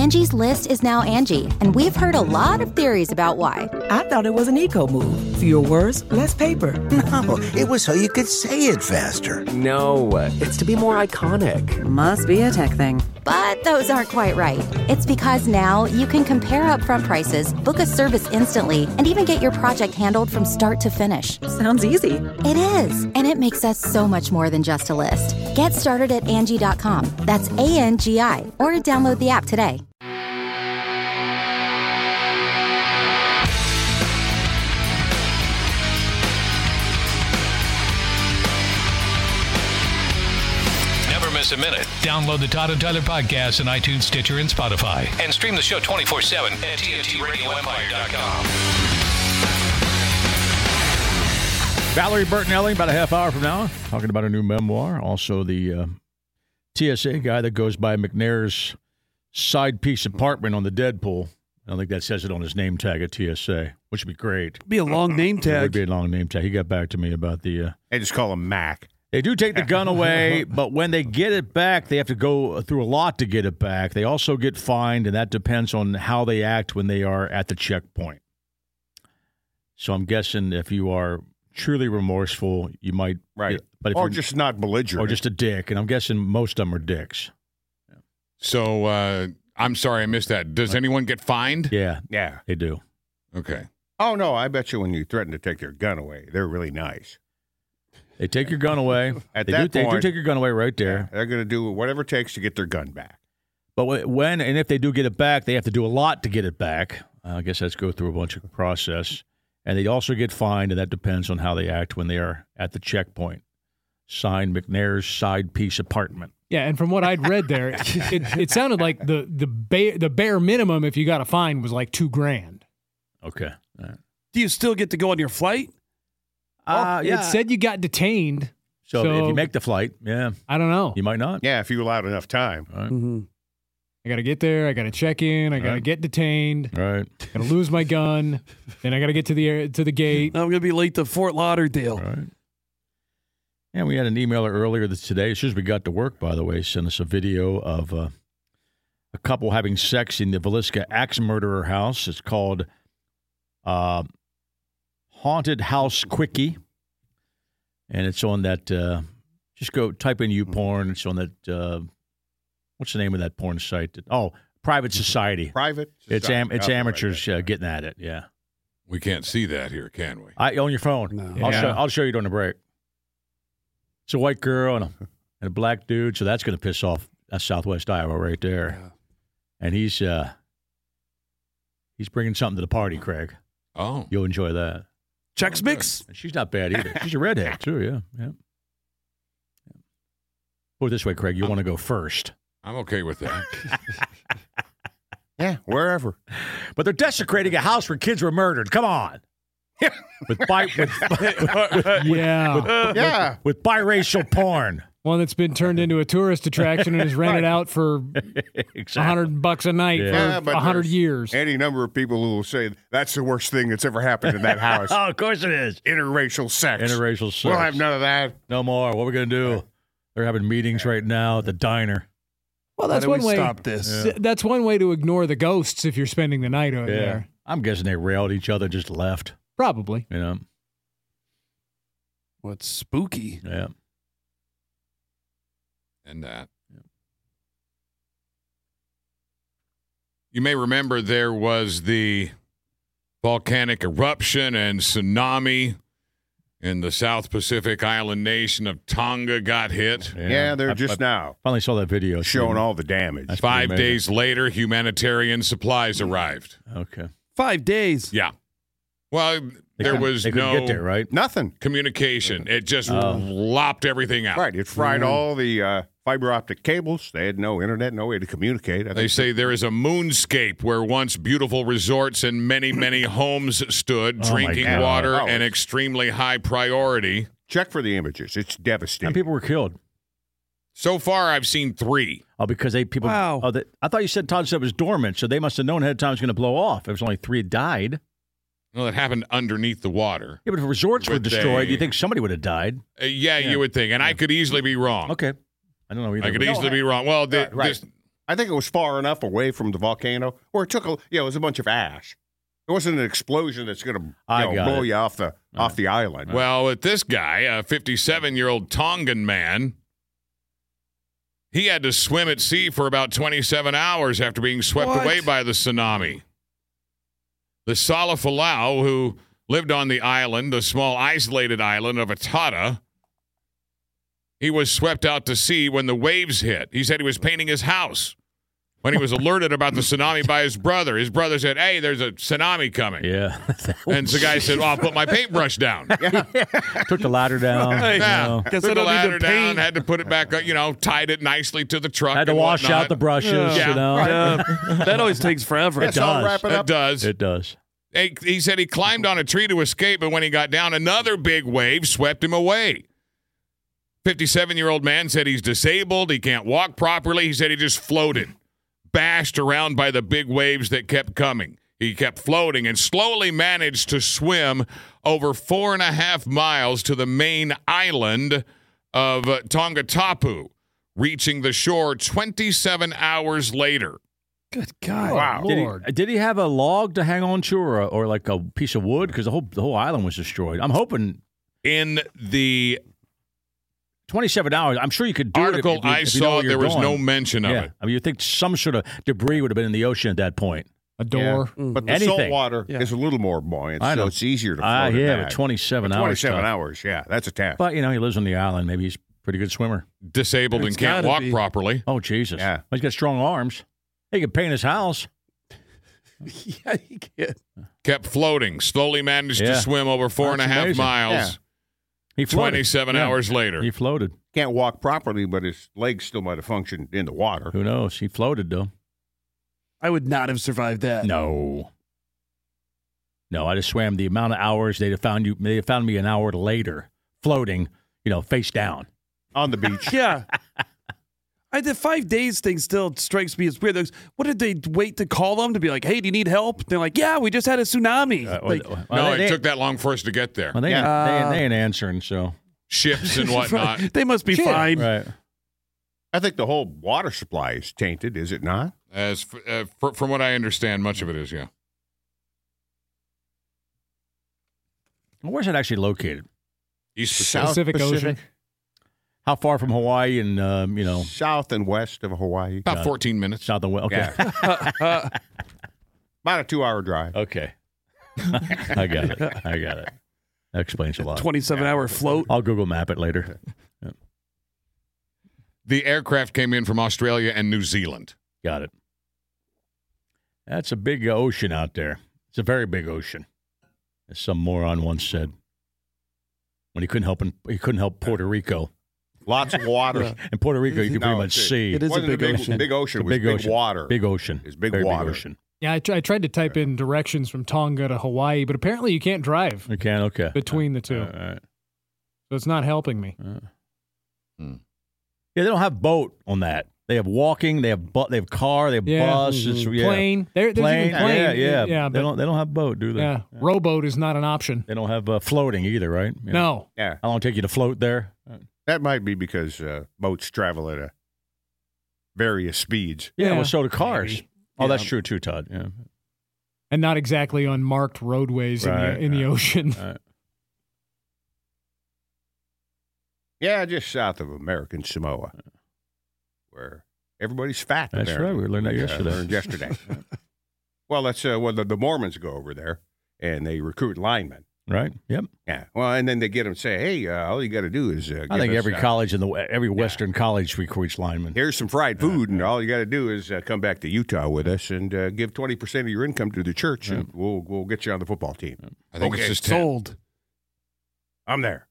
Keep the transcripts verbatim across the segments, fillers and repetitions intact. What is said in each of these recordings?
Angie's List is now Angie, and we've heard a lot of theories about why. I thought it was an eco move. Fewer words, less paper. No, it was so you could say it faster. No, it's to be more iconic. Must be a tech thing. But those aren't quite right. It's because now you can compare upfront prices, book a service instantly, and even get your project handled from start to finish. Sounds easy. It is, and it makes us so much more than just a list. Get started at Angie dot com. That's A N G I, or download the app today. Miss a minute. Download the Todd and Tyler podcast on iTunes, Stitcher, and Spotify. And stream the show twenty-four seven at T N T radio empire dot com. Valerie Bertinelli, about a half hour from now, talking about her new memoir. Also, the uh, T S A guy that goes by McNair's side piece apartment on the Deadpool. I don't think that says it on his name tag at T S A, which would be great. Be a long name tag. It would be a long name tag. He got back to me about the... Uh, they just call him Mac. They do take the gun away, but when they get it back, they have to go through a lot to get it back. They also get fined, and that depends on how they act when they are at the checkpoint. So I'm guessing if you are truly remorseful, you might... Right. Get, but if or you're, just not belligerent. Or just a dick, and I'm guessing most of them are dicks. So, uh, I'm sorry I missed that. Does anyone get fined? Yeah. Yeah. They do. Okay. Oh, no, I bet you when you threaten to take their gun away, they're really nice. They take your gun away. At they, that do, point, they do take your gun away right there. Yeah, they're going to do whatever it takes to get their gun back. But when and if they do get it back, they have to do a lot to get it back. Uh, I guess that's go through a bunch of process. And they also get fined, and that depends on how they act when they are at the checkpoint. Signed, McNair's side piece apartment. Yeah, and from what I'd read there, it, it sounded like the the bare, the bare minimum if you got a fine was like two grand. Okay. All right. Do you still get to go on your flight? Uh, well, yeah. It said you got detained. So, so if you make the flight, yeah. I don't know. You might not. Yeah, if you allowed enough time. Right. Mm-hmm. I got to get there. I got to check in. I got to Right. get detained. Right. Got to lose my gun. Then I got to get to the air, to the gate. I'm going to be late to Fort Lauderdale. Right. And we had an emailer earlier this today. As soon as we got to work, by the way, sent us a video of uh, a couple having sex in the Villisca axe murderer house. It's called uh, Haunted House Quickie. And it's on that, uh, just go type in YouPorn. It's on that, uh, what's the name of that porn site? Oh, Private Society. Private Society. It's am- it's Oh, amateurs right, uh, getting at it, yeah. We can't see that here, can we? I On your phone. No. I'll, Yeah. show, I'll show you during the break. It's a white girl and a, and a black dude, so that's going to piss off that's Southwest Iowa right there. Yeah. And he's uh, he's bringing something to the party, Craig. Oh. You'll enjoy that. Chex Mix? And she's not bad either. She's a redhead, too, yeah. yeah. Put it this way, Craig, you want to go first. I'm okay with that. Yeah, wherever. But they're desecrating a house where kids were murdered. Come on. with, bi- with, with, Yeah. with, Yeah. with, with biracial porn. One that's been turned into a tourist attraction and is rented out for Exactly. a hundred bucks a night Yeah, for but a hundred there's years. Any number of people who will say that's the worst thing that's ever happened in that house. Oh, of course it is. Interracial sex. Interracial sex. We'll have none of that. No more. What are we going to do? They're having meetings right now at the diner. Well, How that's do one we way. stop this? th- That's one way to ignore the ghosts if you're spending the night over there. I'm guessing they railed each other, just left. Probably. You know? What's spooky? Yeah. And that. You may remember there was the volcanic eruption and tsunami in the South Pacific island nation of Tonga got hit. Yeah, Yeah, they're I- just I now finally saw that video. It's showing pretty- all the damage. That's pretty Five amazing. days later, humanitarian supplies arrived. Okay. Five days. Yeah. Well, They there couldn't- was they couldn't no get there, right? Nothing. communication. It just Oh. lopped everything out. Right. It fried Mm. all the uh, fiber optic cables. They had no internet, no way to communicate. I They think say there is a moonscape where once beautiful resorts and many, many homes stood, Oh, my drinking God. water Oh. an extremely high priority. Check for the images. It's devastating. And people were killed. So far, I've seen three. Oh, because they people. Wow. Oh, they, I thought you said Todd said it was dormant, so they must have known ahead of time it was going to blow off. There was only three that died. Well, it happened underneath the water. Yeah, but if resorts were But destroyed, they- you think somebody would have died? Uh, yeah, Yeah. you would think. And I could easily be wrong. Okay. I don't know either. I could No, easily be wrong. Well, the, Right, right. This, I think it was far enough away from the volcano where it took a, you know, it was a bunch of ash. It wasn't an explosion that's going to I you know, got blow it. you off the All off the island. Well, with this guy, a fifty-seven-year-old Tongan man, he had to swim at sea for about twenty-seven hours after being swept What? away by the tsunami. The Salafalau, who lived on the island, the small isolated island of Atata, he was swept out to sea when the waves hit. He said he was painting his house when he was alerted about the tsunami by his brother. His brother said, hey, there's a tsunami coming. Yeah. And the guy said, well, I'll put my paintbrush down. Took the ladder down. Hey, you Yeah, know. Guess took I the don't need to ladder down, paint. had to put it back up, you know, tied it nicely to the truck. Had to and wash whatnot. out the brushes, Yeah. you know. Yeah, that always takes forever. It So does. wrap it It up. does. It does. He, he said he climbed on a tree to escape, but when he got down, another big wave swept him away. fifty-seven-year-old man said he's disabled. He can't walk properly. He said he just floated, bashed around by the big waves that kept coming. He kept floating and slowly managed to swim over four and a half miles to the main island of uh, Tongatapu, reaching the shore twenty-seven hours later. Good God. Wow. Did Lord. he, did he have a log to hang on to or, or like a piece of wood? Because the whole, the whole island was destroyed. I'm hoping In the twenty-seven hours. I'm sure you could do article it. If you, I if you know saw, where you're there was going. no mention of Yeah. it. I mean, you think some sort of debris would have been in the ocean at that point. A door. Yeah. But the Anything. salt water Yeah. is a little more buoyant, I know. so it's easier to float Ah, it yeah, back. but twenty-seven But hours. twenty-seven tough. hours, yeah, that's a task. But, you know, he lives on the island. Maybe he's a pretty good swimmer. Disabled It's and can't gotta walk be. properly. Oh, Jesus. Yeah. Well, he's got strong arms. He can paint his house. Yeah, you can't. Kept floating, slowly managed Yeah. to swim over four and a That's half amazing. miles. Yeah. He floated. twenty-seven Yeah. hours later. He floated. Can't walk properly, but his legs still might have functioned in the water. Who knows? He floated, though. I would not have survived that. No. No, I just swam the amount of hours they'd have found you. They found me an hour later, floating, you know, face down. On the beach. Yeah. I the five days thing still strikes me as weird. Like, what did they wait to call them to be like, hey, do you need help? They're like, yeah, we just had a tsunami. Uh, like, well, no, they, it they, took that long for us to get there. well, they, Yeah. ain't, Uh, they, they ain't answering, so. Ships and whatnot. they must be Shit. fine. Right. I think the whole water supply is tainted, is it not? As f- uh, fr- from what I understand, much of it is, yeah. Well, where's it actually located? East South Pacific. Pacific Ocean. How far from Hawaii and, um, you know, South and west of Hawaii. About fourteen minutes. south and west? Okay. Yeah. About a two-hour drive. Okay. I got it. I got it. That explains a lot. twenty-seven hour float. I'll Google map it later. The aircraft came in from Australia and New Zealand. Got it. That's a big uh, ocean out there. It's a very big ocean, as some moron once said. When he couldn't help, in, he couldn't help Puerto Rico. Lots of water. In Puerto Rico, you can No, pretty much it's- see. It is a Wasn't big ocean. Big ocean. It's a It was big big ocean. water. Big ocean. It's big Very water. Big ocean. Yeah, I, tr- I tried to type in directions from Tonga to Hawaii, but apparently you can't drive You can? Okay. between the two. All right. So it's not helping me. Yeah, they don't have boat on that. They have walking. They have bu- They have car. They have Yeah. bus. It's, yeah. Plane. There, there's Plane. even plane. Yeah, yeah. yeah they but, don't. They don't have boat, do they? yeah. Rowboat is not an option. They don't have uh, floating either, right? Yeah. No. Yeah. How long it take you to float there? That might be because uh, boats travel at a various speeds. Yeah. Yeah, Well, so do cars. maybe. Oh, that's Yeah. true too, Todd. Yeah. And not exactly on marked roadways Right, in the, in the right, ocean. right. Yeah, just south of American Samoa, where everybody's fat. That's apparently. right. We learned that Uh, yesterday. learned yesterday. Well, that's uh, well, the, the Mormons go over there and they recruit linemen. Right. Yep. Yeah. Well, and then they get them to say, "Hey, uh, all you got to do is uh, I give think us, every uh, college in the every Western college recruits linemen. Here's some fried food, and all you got to do is uh, come back to Utah with us and uh, give twenty percent of your income to the church, and we'll we'll get you on the football team." I think Okay, it's just ten. Sold. I'm there.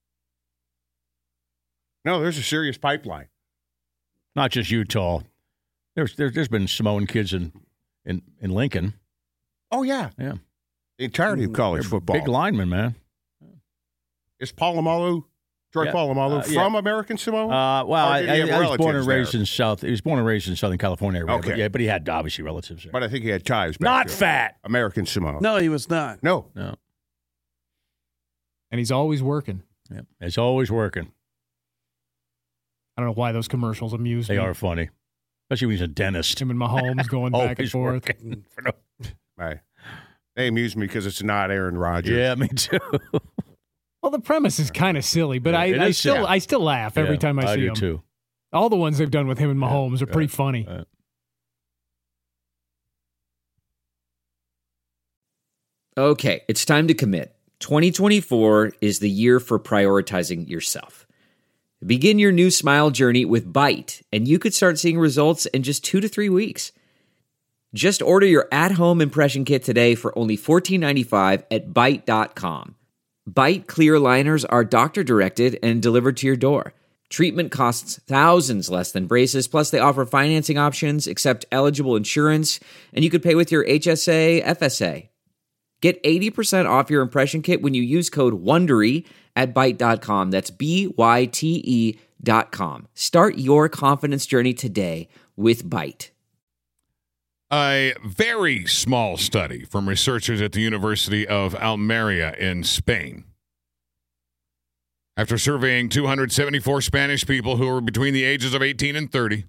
No, there's a serious pipeline. Not just Utah. There's there's, there's been Samoan kids in, in, in Lincoln. Oh yeah, Yeah. the entirety of college They're football. Big linemen, man. Is Palomalu, Troy Yeah. Palomalu, Uh, yeah. from American Samoa? Uh, well, Or I, did I, he have I was born and relatives raised there? in South. He was born and raised in Southern California area. Okay. But yeah, but he had obviously relatives there. But I think he had ties back Not to fat. American Samoa. No, he was not. No. No. And he's always working. Yeah. It's always working. I don't know why those commercials amuse They me. are funny. Especially when he's a dentist. Him and Mahomes going back and Always forth. working for no- Right. They amuse me because it's not Aaron Rodgers. Yeah, me too. Well, the premise is kind of silly, but Yeah, I, it I is still silly. I still laugh every Yeah, time I I see do him. too. All the ones they've done with him and Mahomes are pretty funny. Right. Okay, it's time to commit. twenty twenty-four is the year for prioritizing yourself. Begin your new smile journey with Byte, and you could start seeing results in just two to three weeks. Just order your at-home impression kit today for only fourteen ninety-five at Byte dot com. Byte clear liners are doctor-directed and delivered to your door. Treatment costs thousands less than braces, plus they offer financing options, accept eligible insurance, and you could pay with your H S A, F S A. Get eighty percent off your impression kit when you use code WONDERY at Byte dot com. That's B Y T E dot com. Start your confidence journey today with Byte. A very small study from researchers at the University of Almeria in Spain. After surveying two hundred seventy-four Spanish people who were between the ages of eighteen and thirty,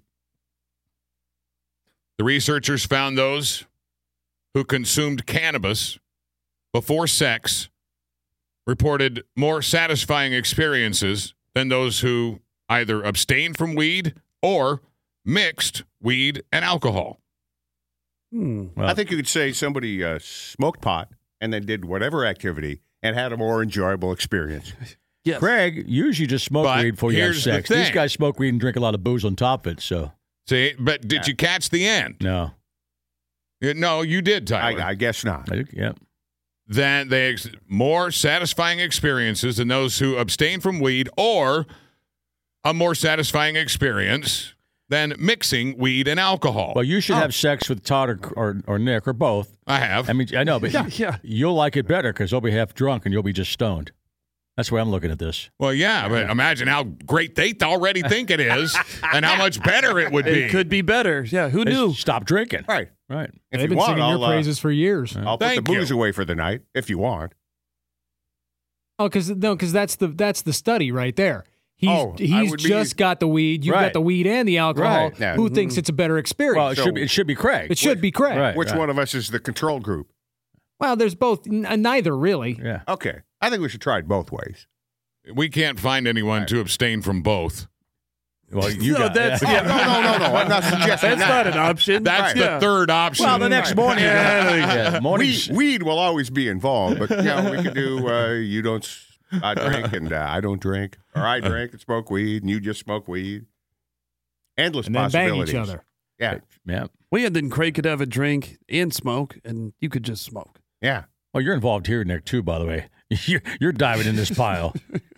the researchers found those who consumed cannabis before sex reported more satisfying experiences than those who either abstained from weed or mixed weed and alcohol. Hmm. I think you could say somebody uh, smoked pot and then did whatever activity and had a more enjoyable experience. Yes. Craig, you usually just smoke But weed before you have here's the sex. These thing. guys smoke weed and drink a lot of booze on top of it, so. See, but did you catch the end? No. Yeah, No, you did, Tyler. I, I guess not. I think, yeah. That they ex- more satisfying experiences than those who abstain from weed, or a more satisfying experience than mixing weed and alcohol. Well, you should have sex with Todd or, or, or Nick or both. I have. I mean, I know, but Yeah, yeah. you'll like it better because they'll be half drunk and you'll be just stoned. That's the way I'm looking at this. Well, yeah, but imagine how great they already think it is and how much better it would be. It could be better. Yeah, who They knew? Stop drinking. Right. Right. If They've you been want, singing I'll, your uh, praises for years. I'll put Thank the booze you. away for the night if you want. Oh, because no, because that's the that's the study right there. He's Oh, I he's would be- just got the weed. You've Right. got the weed and the alcohol. Right. Yeah. Who thinks it's a better experience? Well, it, So- should, be, it should be Craig. it should be Craig. Right. Which one of us is the control group? Well, there's both. N- neither really. Yeah. Okay. I think we should try it both ways. We can't find anyone to abstain from both. Well, you No, got that's- yeah. yeah. No, no, no, no. I'm not suggesting That's that. not an option. That's Yeah. the third option. Well, the next morning. yeah, morning. Weed, weed will always be involved, but you know, we could do uh, you don't s- I drink and uh, I don't drink, or I drink and smoke weed and you just smoke weed. Endless And then bang possibilities. each other. Yeah, Yeah. Well, and then Craig could have a drink and smoke, and you could just smoke. yeah. Well, you're involved here, Nick, too, by the way. You're, you're diving in this pile.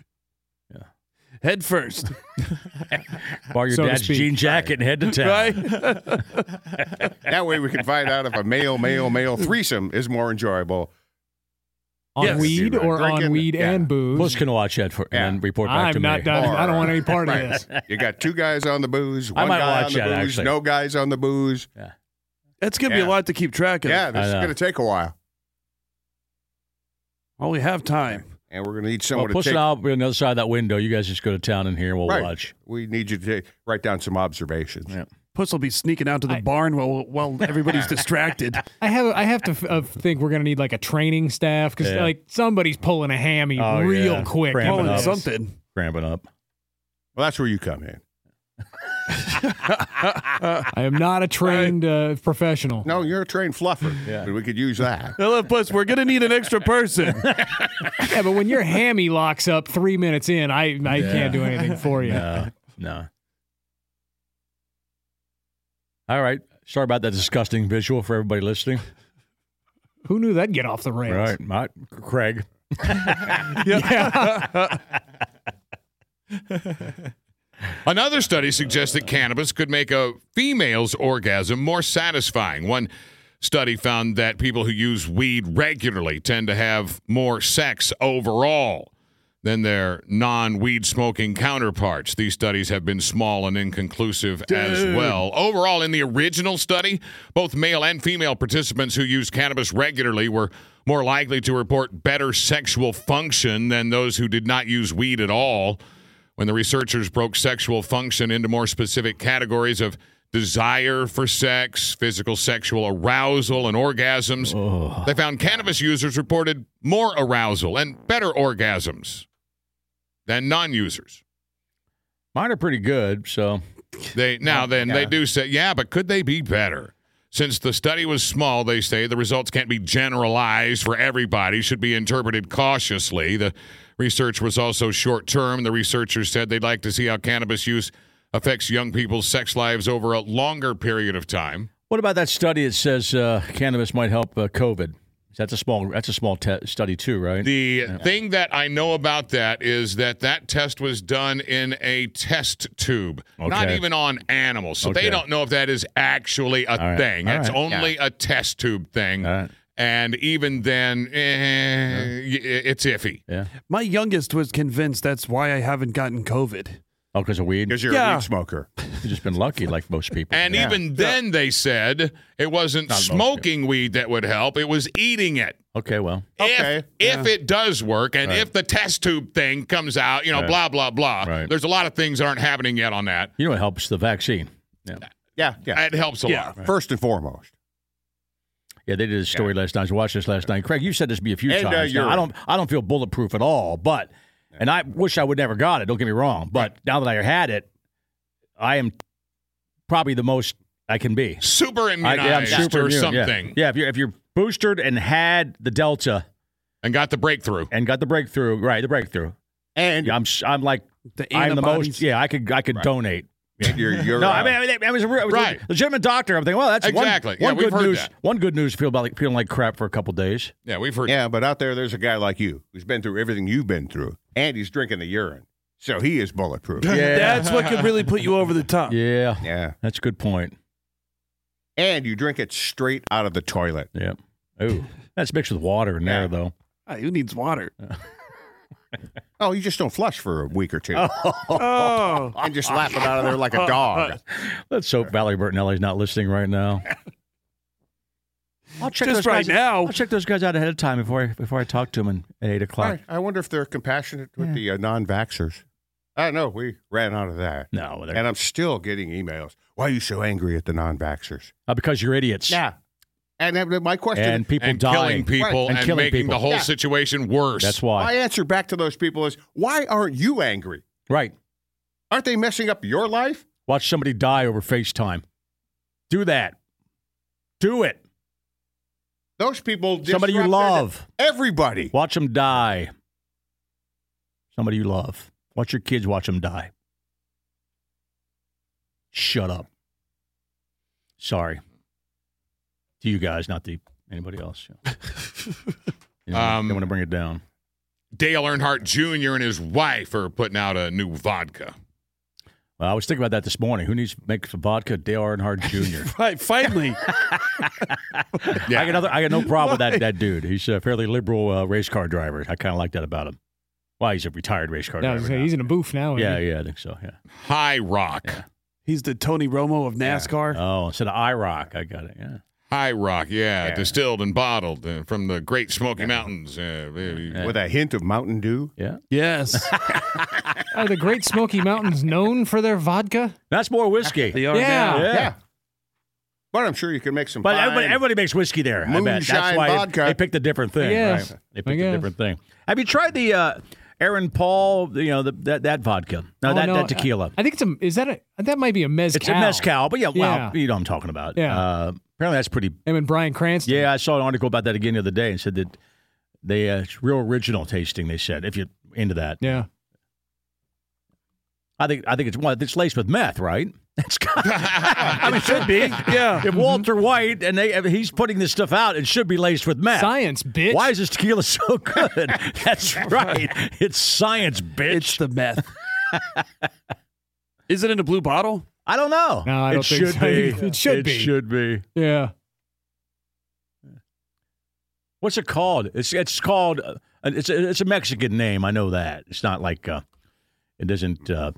Head first. Bar your So to dad's speak. jean jacket and head to town. Right? That way we can find out if a male, male, male threesome is more enjoyable. On Yes. weed or Drinking, on weed yeah. and booze. Puss can watch that for, Yeah. and then report back to I'm me. not done. I don't want any part of Right. this. You got two guys on the booze, I one might guy watch on the that, booze, actually. no guys on the booze. That's going to be Yeah. a lot to keep track of. Yeah, this I is know. going to take a while, Well, we have time. and we're going to need Well, someone Puss to take. and I'll be on the other side of that window. You guys just go to town in here and we'll Right. watch. We need you to take, write down some observations. Yeah. Puss will be sneaking out to the I- barn while while everybody's distracted. I have I have to f- uh, think we're gonna need like a training staff because Yeah. like somebody's pulling a hammy Oh, real yeah. quick. Cramping Pulling up. something. Cramping up. Well, that's where you come in. I am not a trained uh, professional. No, you're a trained fluffer. Yeah. But we could use that. Hello, Puss. We're going to need an extra person. Yeah, but when your hammy locks up three minutes in, I I Yeah. can't do anything for you. No, no. All right. Sorry about that disgusting visual for everybody listening. Who knew that'd get off the rails? Right. My, Craig. Yeah. Another study suggests that cannabis could make a female's orgasm more satisfying. One study found that people who use weed regularly tend to have more sex overall than their non-weed smoking counterparts. These studies have been small and inconclusive as well. Overall, in the original study, both male and female participants who used cannabis regularly were more likely to report better sexual function than those who did not use weed at all. When the researchers broke sexual function into more specific categories of desire for sex, physical sexual arousal, and orgasms. Oh. They found cannabis users reported more arousal and better orgasms than non-users. Mine are pretty good, so. They Now, then, yeah. they do say, yeah, but could they be better? Since the study was small, they say, the results can't be generalized for everybody, should be interpreted cautiously. The research was also short-term. The researchers said they'd like to see how cannabis use affects young people's sex lives over a longer period of time. What about that study that says uh, cannabis might help uh, COVID? That's a small. That's a small te- study too, right? The Yeah. thing that I know about that is that that test was done in a test tube, not Okay. even on animals. So Okay. they don't know if that is actually a All right. thing. All It's right. only a test tube thing. All right. And even then, eh, y- it's iffy. Yeah. My youngest was convinced that's why I haven't gotten COVID. Oh, because of weed? Because you're Yeah. a weed smoker. You've just been lucky, like most people. And Yeah. even then, they said it wasn't Not most smoking weed that would help. It was eating it. Okay, well. Okay. If, if it does work and Right. if the test tube thing comes out, you know, Right. blah, blah, blah. Right. There's a lot of things that aren't happening yet on that. You know what helps? The vaccine. Yeah. Yeah, yeah. It helps a Yeah. lot. First and foremost. Yeah, they did a story last night. I watched this last night. Craig, you said this to me a few And, uh, times. Now, you're- I don't I don't feel bulletproof at all, but and I wish I would never got it, don't get me wrong. But now that I had it, I am probably the most I can be. Super I, immunized yeah, I'm super or immune, something. Yeah. yeah, if you're if you're boosted and had the Delta And got the breakthrough. and got the breakthrough, right, the breakthrough. And Yeah, I'm s- I'm like The I'm the antibodies. most yeah, I could I could donate. you're, you're No, uh, I mean, I mean, I was a, I was Right. a legitimate doctor. I'm thinking, well, that's one- Exactly. one, Yeah, we've good heard news. that. One good news. Feel about like, feeling like crap for a couple days. Yeah, we've heard. yeah, but out there, there's a guy like you who's been through everything you've been through, and he's drinking the urine. So he is bulletproof. Yeah. That's what could really put you over the top. Yeah, Yeah. that's a good point. And you drink it straight out of the toilet. Yeah. Oh, that's mixed with water in there, Yeah. though. Ah, who needs water? Oh, you just don't flush for a week or two. Oh, And just lap it out of there like a dog. Let's hope Valerie Bertinelli's not listening right now. I'll check Just those right guys, now. I'll check those guys out ahead of time before I, before I talk to them at eight o'clock. Right. I wonder if they're compassionate with Yeah. the uh, non-vaxxers. I don't know. We ran out of that. No, they're, And I'm still getting emails. Why are you so angry at the non-vaxxers? uh, because you're idiots. Yeah. And uh, my question, And people and dying. killing people Right. And and, killing making people. the whole Yeah. situation worse. That's my why. answer back to those people is, why aren't you angry? Right. Aren't they messing up your life? Watch somebody die over FaceTime. Do that. Do it. Those people Somebody you disrupted love. everybody. Watch them die. Somebody you love. Watch your kids watch them die. Shut up. Sorry. To you guys, not to anybody else. You know, Um, they want to bring it down. Dale Earnhardt Junior and his wife are putting out a new vodka. Well, I was thinking about that this morning. Who needs to make some vodka? Dale Earnhardt Junior right. Finally. Yeah. I got nothing, I got no problem with that that dude. He's a fairly liberal uh, race car driver. I kind of like that about him. Well, he's a retired race car No, driver. now. he's in a booth now. isn't yeah, he? yeah, I think so. Yeah. High Rock. He's the Tony Romo of NASCAR. Oh, instead of IROC, I got it. Yeah. High Rock, yeah, Yeah. distilled and bottled uh, from the Great Smoky Mountains. Uh, very- Yeah. With a hint of Mountain Dew. Yeah. Yes. Are the Great Smoky Mountains known for their vodka? That's more whiskey. They are Yeah. now. Yeah. Yeah. But I'm sure you can make some But fine- everybody, everybody makes whiskey there. I bet. That's Moonshine why vodka. they picked a different thing. I guess. Right? They I picked a guess. different thing. Have you tried the uh, Aaron Paul? You know the, that that vodka. No, Oh, that, no, that tequila. I think it's a. Is that a? That might be a mezcal. It's a mezcal, but yeah, well, Yeah. you know what I'm talking about. Yeah. Uh, apparently, that's pretty. Him and Bryan Cranston. Yeah, I saw an article about that again the other day and said that they uh, it's real original tasting. They said if you're into that, Yeah. I think I think it's well, it's laced with meth, right? It's got, I mean, it should be. Yeah. If Walter White and they if he's putting this stuff out, it should be laced with meth. Science, bitch. Why is this tequila so good? That's right. It's science, bitch. It's the meth. Is it in a blue bottle? I don't know. No, I it don't think should so. be. It should it be. should be. Yeah. What's it called? It's it's called. Uh, it's a, it's a Mexican name. I know that. It's not like uh, it doesn't. Uh,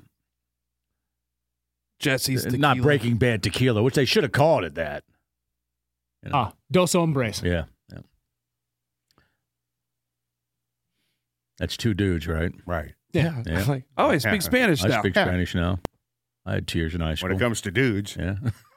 Jesse's tequila. not Breaking Bad tequila, which they should have called it that. You know? Ah, Dos Hombres. Yeah, yeah. That's two dudes, right? Right. Yeah. Yeah. Like, oh, I speak Yeah. Spanish I now. speak Yeah. Spanish now. I had tears in high school. When it comes to dudes. Yeah.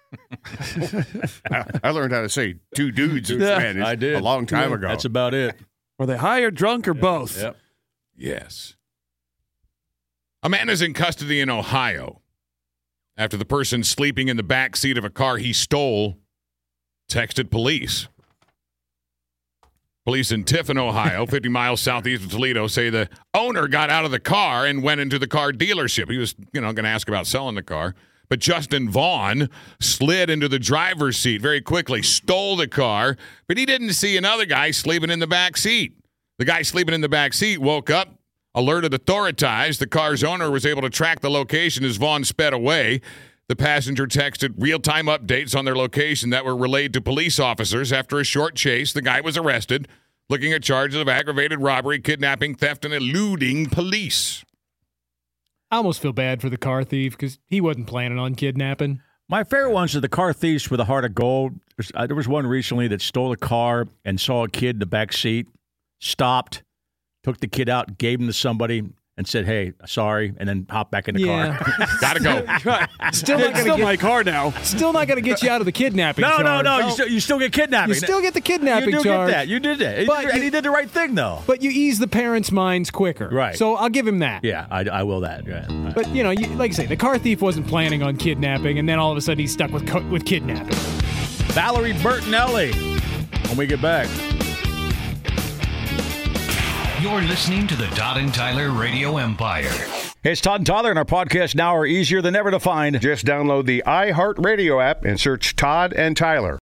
I, I learned how to say two dudes in Yeah, Spanish I did. a long time Yeah, ago. That's about it. Were they high or drunk or both? Yep. Yes. A man is in custody in Ohio after the person sleeping in the back seat of a car he stole texted police. Police in Tiffin, Ohio, fifty miles southeast of Toledo, say the owner got out of the car and went into the car dealership. He was, you know, going to ask about selling the car. But Justin Vaughn slid into the driver's seat very quickly, stole the car, but he didn't see another guy sleeping in the back seat. The guy sleeping in the back seat woke up, alerted authorities. The car's owner was able to track the location as Vaughn sped away. The passenger texted real-time updates on their location that were relayed to police officers. After a short chase, the guy was arrested, looking at charges of aggravated robbery, kidnapping, theft, and eluding police. I almost feel bad for the car thief because he wasn't planning on kidnapping. My favorite ones are the car thieves with a heart of gold. There's, uh, there was one recently that stole a car and saw a kid in the back seat, stopped, took the kid out, gave him to somebody, and said, "Hey, sorry," and then hopped back in the Yeah. car. Gotta go. Still not It's gonna still get my car now. Still not going to get you out of the kidnapping No, charge. no, no. You still, you still get kidnapping. You still get the kidnapping You do charge. get that. You did that. But and you- he did the right thing, though. But you ease the parents' minds quicker. Right. So I'll give him that. Yeah, I, I will that. Yeah. But, you know, you, like I say, the car thief wasn't planning on kidnapping, and then all of a sudden he's stuck with co- with kidnapping. Valerie Bertinelli. When we get back. You're listening to the Todd and Tyler Radio Empire. Hey, it's Todd and Tyler, and our podcast now are easier than ever to find. Just download the iHeartRadio app and search Todd and Tyler.